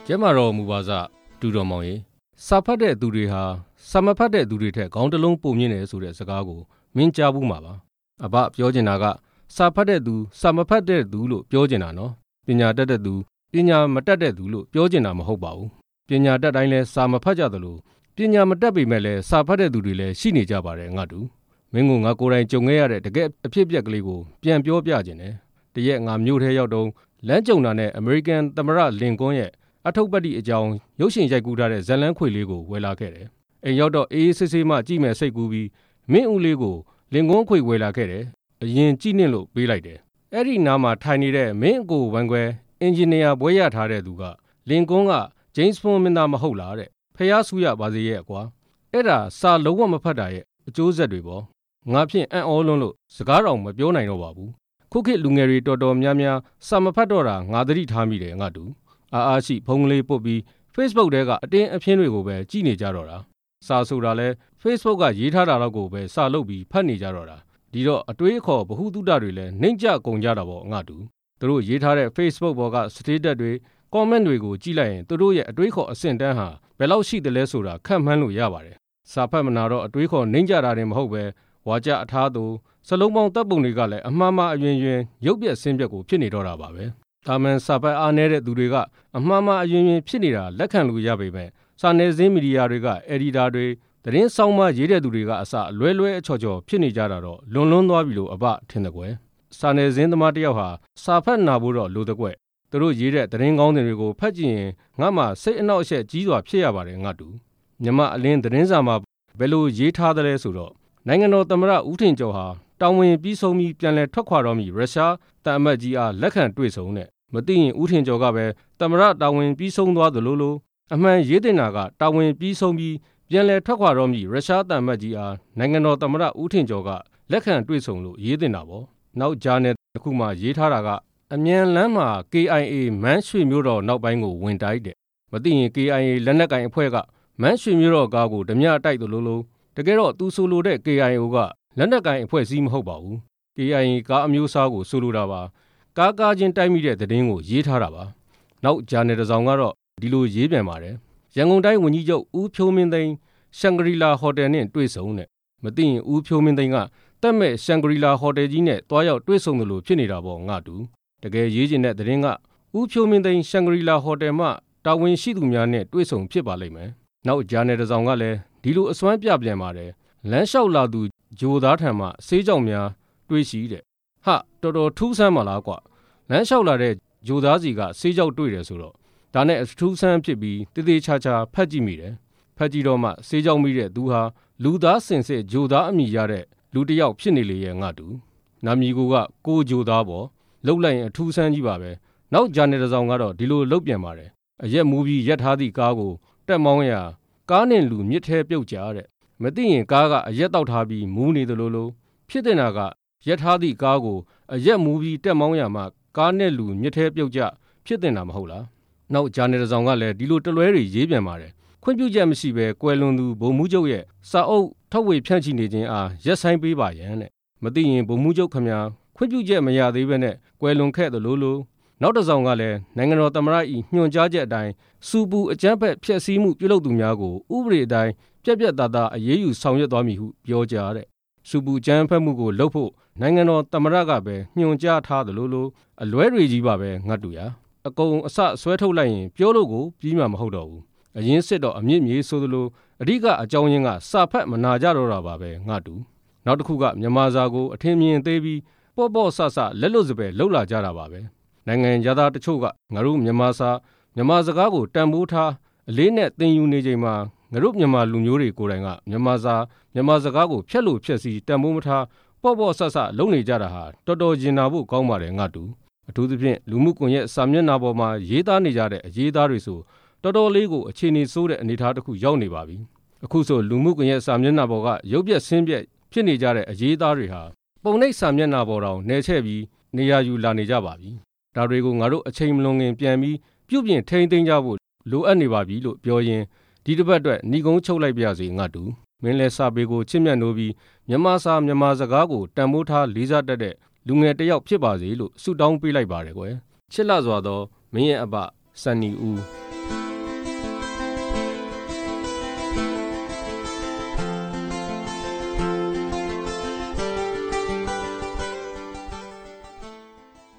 ကျဲမာတော်မူပါစဒူတော်မောင်ရေစာဖတ်တဲ့သူတွေဟာစာမဖတ်တဲ့သူတွေထက်ခေါင်းတစ်လုံးပိုမြင့်တယ်ဆိုတဲ့စကားကိုမင်းကြားဘူးမှာပါအဘပြောချင်တာကစာဖတ်တဲ့သူစာမဖတ်တဲ့သူလို့ပြောချင်တာနော်ပညာတတ်တဲ့သူပညာမတတ်တဲ့သူလို့ပြောချင်တာမဟုတ်ပါဘူးပညာတတ်တိုင်းလဲစာမဖတ်ကြသလိုပညာမတတ်ပေမဲ့လဲစာဖတ်တဲ့သူတွေလည်းရှိနေကြပါတယ်ငါတူမင်းကငါကိုယ်တိုင်ကြုံခဲ့ရတဲ့တကယ်အဖြစ်အပျက်ကလေးကိုပြန်ပြောပြခြင်းတယ်တရက်ငါမြို့ထဲရောက်တော့လမ်းကြုံတာနဲ့အမေရိကန်သမ္မတလင်ကွန်းရဲ့အထုပ်ပတ်တိအကြောင်းရုပ်ရှင်ရိုက်ကူးထားတဲ့ဇတ်လန်းခွေလေးကိုဝယ်လာခဲ့တယ်အိမ်ရောက်တော့အေးဆေးဆေးမှကြည့်မယ်စိတ်ကူးပြီးမင်းဦးလေးကိုလင်ကွန်းခွေဝယ်လာခဲ့တယ်အရင်ကြည့်နှင့်လို့ပေးလိုက်တယ်အဲ့ဒီနားမှာထိုင်နေတဲ့မင်းအကိုဝမ်ခွဲအင်ဂျင်နီယာဘွဲရထားတဲ့သူကလင်ကွန်းကဂျိမ်းစ်ဘွန်းမင်းသားမဟုတ်လားတဲ့ဖះဆူရပါစေရဲ့ကွာအဲ့ဒါစာလုံးဝမဖတ်တာရဲ့အကျိုးဆက်တွေပေါ့ငါဖြင့်အံ့ဩလွန်းလို့စကားတော်မပြောနိုင်တော့ပါဘူးခုခေတ်လူငယ်တွေတော်တော်များများစာမဖတ်တော့တာငါသတိထားမိတယ်ငါတူအားရှိဖုန်းကလေးပုတ်ပြီး Facebook ထဲကအတင်းအဖျင်းတွေကိုပဲကြည့်နေကြတော့တာစာဆိုတာလဲ Facebook ကရေးထားတာတော့ကိုပဲစာလုပ်ပြီးဖတ်နေကြတော့တာဒီတော့အတွေးအခေါ်ဗဟုသုတတွေလဲနှိမ့်ကြကုန်ကြတာပေါ့ငါတူသူတို့ရေးထားတဲ့ Facebook ပေါ်က status တွေ comment တွေကိုကြည့်လိုက်ရင်သူတို့ရဲ့အတွေးခေါ်အဆင့်တန်းဟာဘယ်လောက်ရှိသလဲဆိုတာခန့်မှန်းလို့ရပါတယ်စာဖတ်မနာတော့အတွေးခေါ်နှိမ့်ကြတာတင်မဟုတ်ပဲဝါကြအထားသူစလုံးပေါင်းတပ်ပုံတွေကလည်းအမှားမှားအယွင်ယွင်ရုပ်ပြက်ဆင်းပြက်ကိုဖြစ်နေတော့တာပါပဲဒါမှန်စာဖတ်အားနည်းတဲ့သူတွေကအမှားမှားအယွင်ယွင်ဖြစ်နေတာလက်ခံလို့ရပေမဲ့စာနယ်ဇင်းမီဒီယာတွေက editor တွေသတင်းဆောင်မရေးတဲ့သူတွေကအစအလွဲလွဲအချော်ချော်ဖြစ်နေကြတာတော့လွန်လွန်းသွားပြီလို့အဘထင်တယ်ကွယ်စာနယ်ဇင်းသမားတစ်ယောက်ဟာစာဖတ်နာဖို့တော့လိုတဲ့ကွယ်သူတို့ရေးတဲ့သတင်းကောင်းတွေကိုဖတ်ကြည့်ရင်ငါမှစိတ်အနှောက်အယှက်ကြီးစွာဖြစ်ရပါတယ်ငါတူမြမအလင်းသတင်းစာမှာဘယ်လိုရေးထားသလဲဆိုတော့နိုင်ငံတော်သမ္မတဦးထင်ကျော်ဟာတာဝန်ပြီးဆုံးပြီးပြန်လည်ထွက်ခွာတော့မည်ရုရှားတန်အမတ်ကြီးအားလက်ခံတွေ့ဆုံတဲ့မသိရင်ဦးထင်ကျော်ကပဲသမ္မတတာဝန်ပြီးဆုံးသွားသလိုလိုအမှန်ရေးတင်တာကတာဝန်ပြီးဆုံးပြီးပြန်လည်ထွက်ခွာတော့မည်ရုရှားတန်အမတ်ကြီးအားနိုင်ငံတော်သမ္မတဦးထင်ကျော်ကလက်ခံတွေ့ဆုံလို့ရေးတင်တာပေါ့နောက်ဂျာနယ်တစ်ခုမှရေးထားတာကအမြန်လမ်းမှာ KIA မန်းရွှေမျိုးတော်နောက်ပိုင်းကိုဝင်တိုက်တဲ့မသိရင် KIA လက်နက်ကင်အဖွဲ့ကမန်းရွှေမျိုးတော်ကားကိုဓမြတိုက်သလိုလိုတကယ်တော့သူဆိုလိုတဲ့ KIO ကလက်နက်ကင်အဖွဲ့အစည်းမဟုတ်ပါဘူး KIA ကားအမျိုးအစားကိုဆိုလိုတာပါကားချင်းတိုက်မိတဲ့သတင်းကိုရေးထားတာပါနောက်ဂျာနယ်တစ်စောင်ကတော့ဒီလိုရေးပြန်ပါတယ်ရန်ကုန်တိုင်းဝန်ကြီးချုပ်ဦးဖြိုးမင်းသိန်းရှန်ဂရီလာဟိုတယ်နဲ့တွေ့ဆုံတဲ့မသိရင်ဦးဖြိုးမင်းသိန်းကတက်မဲ့ရှန်ဂရီလာဟိုတယ်ကြီးနဲ့တွားရောက်တွေ့ဆုံတယ်လို့ဖြစ်နေတာပေါ့ငါတူတကယ်ရေးချင်တဲ့သတင်းကဦးဖြိုးမင်းသိန်းရှန်ဂရီလာဟိုတယ်မှတာဝန်ရှိသူများနဲ့တွေ့ဆုံဖြစ်ပါလိမ့်မယ်နောက်ဂျာနယ်တစ်စောင်ကလည်းဒီလိုအစွမ်းပြပြန်ပါတယ်လမ်းလျှောက်လာသူဂျိုသားထံမှဆေးကြောင်များတွေးရှိတဲ့ဟာတော်တော်ထူးဆန်းပါလားကွာလမ်းလျှောက်လာတဲ့ဂျိုသားစီကဆေးကြောင်တွေ့တယ်ဆိုတော့ဒါနဲ့အထူးဆန်းဖြစ်ပြီးတေးသေးချာချာဖတ်ကြည့်မိတယ်ဖတ်ကြည့်တော့မှဆေးကြောင်မိတဲ့သူဟာလူသားစင်စစ်ဂျိုသားအမိရတဲ့လူတစ်ယောက်ဖြစ်နေလေရဲ့ငါတူနာမည်ကိုဂျိုသားပေါ့လှုပ်လိုက်ရင်အထူးဆန်းကြီးပါပဲနောက်ဂျာနယ်တစ်စောင်ကတော့ဒီလိုလှုပ်ပြန်ပါတယ်အရက်မူပြီးရက်ထားသည့်ကားကိုတက်မောင်းရာကားနဲ့လူမြစ်ထဲပြုတ်ကြတဲ့မသိရင်ကားကအရက်တောက်ထားပြီးမူးနေသလိုလိုဖြစ်တဲ့နာကရက်ထားသည့်ကားကိုအရက်မူးပြီးတက်မောင်းရာမှာကားနဲ့လူမြစ်ထဲပြုတ်ကြဖြစ်တဲ့နာမဟုတ်လားနောက်ဂျာနယ်တစ်စောင်ကလည်းဒီလိုတလွဲတွေရေးပြန်ပါတယ်ခွင့်ပြုချက်မရှိဘဲကွယ်လွန်သူဗိုလ်မှူးချုပ်ရဲ့စာအုပ်ထုတ်ဝေဖြန့်ချိနေခြင်းအားရက်ဆိုင်ပေးပါရန်တဲ့မသိရင်ဗိုလ်မှူးချုပ်ခမညာခွင့်ပြုချက်မရသေးဘဲနဲ့ကွယ်လွန်ခဲ့သလိုလိုနောက်တစ်စောင်ကလည်းနိုင်ငံတော်သမ္မတ၏ညွှန်ကြားချက်အတိုင်းစူပူအကြမ်းဖက်ဖျက်ဆီးမှုပြုလုပ်သူများကိုဥပဒေအတိုင်းပြက်ပြက်သားသားအရေးယူဆောင်ရွက်သွားမည်ဟုပြောကြားတဲ့စူပူအကြမ်းဖက်မှုကိုလုပ်ဖို့နိုင်ငံတော်သမ္မတကပဲညွှန်ကြားထားသလိုလိုအလွဲတွေကြီးပါပဲငတ်တူရအကုန်အစဆွဲထုတ်လိုက်ရင်ပြောလို့ကိုပြီးမှမဟုတ်တော့ဘူးအရင်စစ်တော့အမြင့်မြေဆိုသလိုအဓိကအကြောင်းရင်းကစာဖတ်မနာကြတော့တာပါပဲငါတူနောက်တစ်ခုကမြန်မာစာကိုအထင်မြင်သေးပြီးပေါ့ဆလက်လွတ်စပယ်လှုပ်လာကြတာပါပဲနိုင်ငံသားတချို့ကငါတို့မြန်မာစကားကိုတန်ဖိုးထားအလေးနဲ့သင်ယူနေချိန်မှာငါတို့မြန်မာလူမျိုးတွေကိုယ်တိုင်ကမြန်မာစကားကိုဖျက်လို့ဖျက်စီတန်ဖိုးမထားပေါ့လှုပ်နေကြတာဟာတော်တော်ရင်နာဖို့ကောင်းပါတယ်ငါတူအထူးသဖြင့်လူမှုကွန်ရက်စာမျက်နှာပေါ်မှာရေးသားနေကြတဲ့အရေးသားတွေဆိုတော်တော်လေးကိုအခြေအနေဆိုးတဲ့အနေအထားတစ်ခုရောက်နေပါပြီအခုဆိုလူမှုကွန်ရက်စာမျက်နှာပေါ်ကရုပ်ပြက်ဆင်းပြက်ဖြစ်နေကြတဲ့အရေးသားတွေဟာပုံနှိပ်စာမျက်နှာပေါ်တောင်နယ်ချဲ့ပြီးနေရာယူလာနေကြပါပြီဒါတွေကိုငါတို့အချိန်မလွန်ခင်ပြန်ပြီးပြုပြင်ထိန်းသိမ်းကြဖို့လိုအပ်နေပါပြီလို့ပြောရင်းဒီတစ်ပတ်အတွက်ညီကုန်းချုပ်လိုက်ပါရစေငါတူမင်းလဲစာပေကိုချစ်မြတ်နိုးပြီးမြန်မာစကားကိုတန်ဖိုးထားလေးစားတတ်တဲ့လူငယ်တစ်ယောက်ဖြစ်ပါစေလို့ဆုတောင်းပေးလိုက်ပါတယ်ကွယ်ချစ်လှစွာသောမင်းရဲ့အဘစန်နီဦး